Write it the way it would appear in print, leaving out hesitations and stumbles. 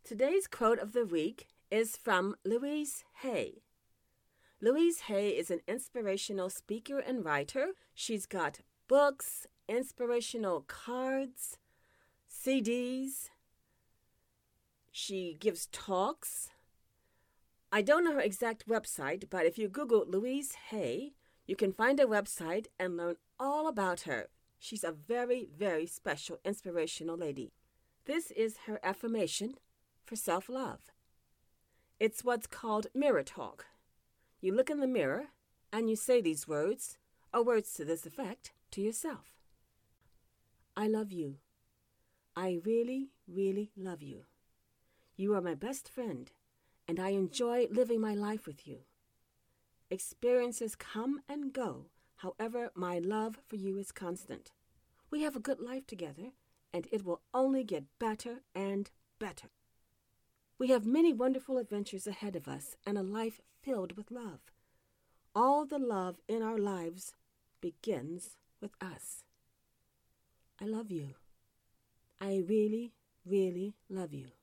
Today's quote of the week is from Louise Hay. Louise Hay is an inspirational speaker and writer. She's got books, inspirational cards, CDs. She gives talks. I don't know her exact website, but if you Google Louise Hay, you can find her website and learn all about her. She's a very, very special, inspirational lady. This is her affirmation for self-love. It's what's called mirror talk. You look in the mirror and you say these words, or words to this effect, to yourself. I love you. I really, really love you. You are my best friend, and I enjoy living my life with you. Experiences come and go, however, my love for you is constant. We have a good life together, and it will only get better and better. We have many wonderful adventures ahead of us and a life filled with love. All the love in our lives begins with us. I love you. I really, really love you.